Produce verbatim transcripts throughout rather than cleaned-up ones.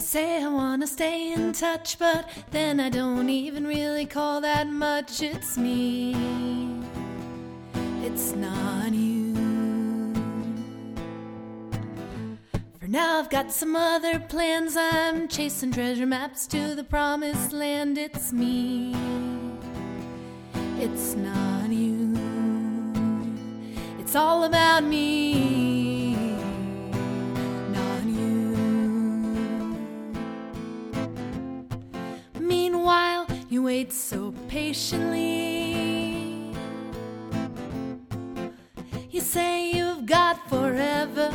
say I wanna stay in touch, but then I don't even really call that much. It's me, it's not you. For now I've got some other plans. I'm chasing treasure maps to the promised land. It's me, it's not you. It's all about me, not you. Meanwhile, you wait so patiently. You say you've got forever.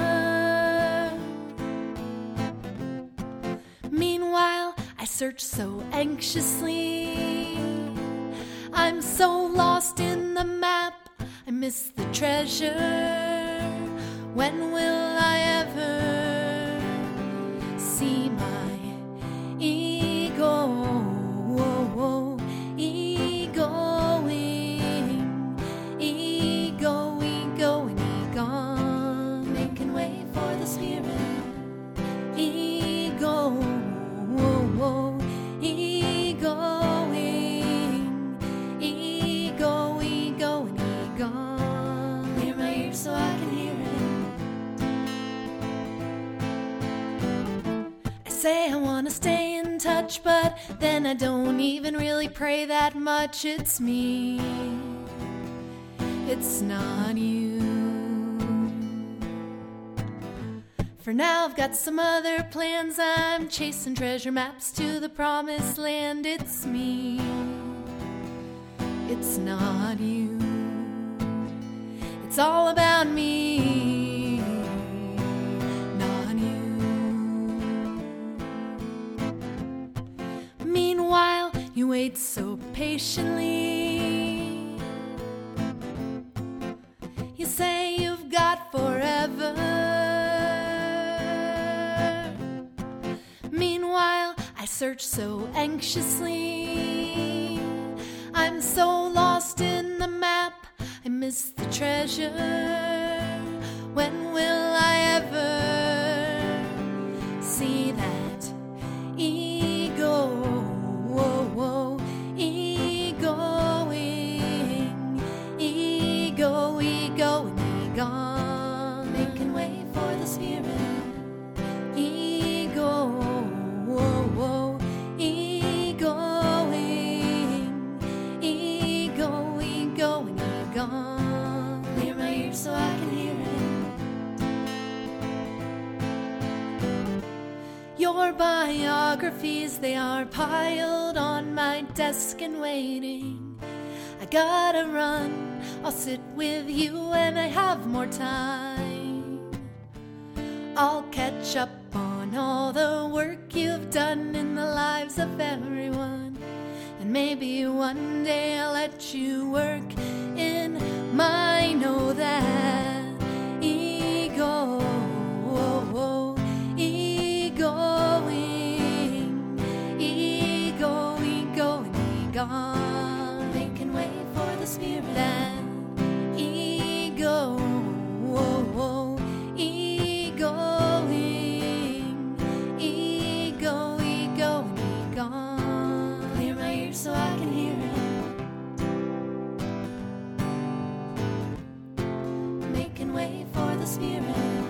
Meanwhile, I search so anxiously. I'm so lost in the map, I miss the treasure. When will I ever see my ego? Egoing, ego, ego, and ego, making way for the spirit. Ego, egoing, ego, ego, and ego. Clear my ears so I can hear it. I say I wanna stay in touch, but then I don't even really pray that much. It's me, it's not you. For now I've got some other plans. I'm chasing treasure maps to the promised land. It's me, it's not you. It's all about me, not you. Meanwhile, you wait so patiently. You say you've got forever. Meanwhile, I search so anxiously. I'm so lost in the map, I miss the treasure. When will I ever see that ego? Egoing, ego, ego, and ego, making way for the spirit. Ego, egoing, ego, ego, and ego. Clear my ears so I can hear it. Your biographies, they are piled on my desk and waiting. I gotta run, I'll sit with you when I have more time. I'll catch up on all the work you've done in the lives of everyone. And maybe one day I'll let you work in mine. Know that ego, egoing, ego, ego, and ego, making way for the spirit. That ego, egoing, ego, ego, and ego. Clear my ears so I can hear it. Making way for the spirit.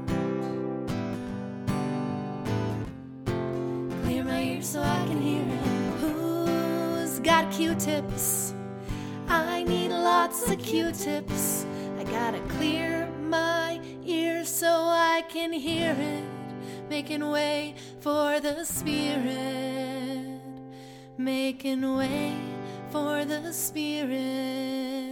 Clear my ears so I can hear it. Who's got Q-tips? I need lots of Q-tips. I gotta clear my ears so I can hear it. Making way for the spirit. Making way for the spirit.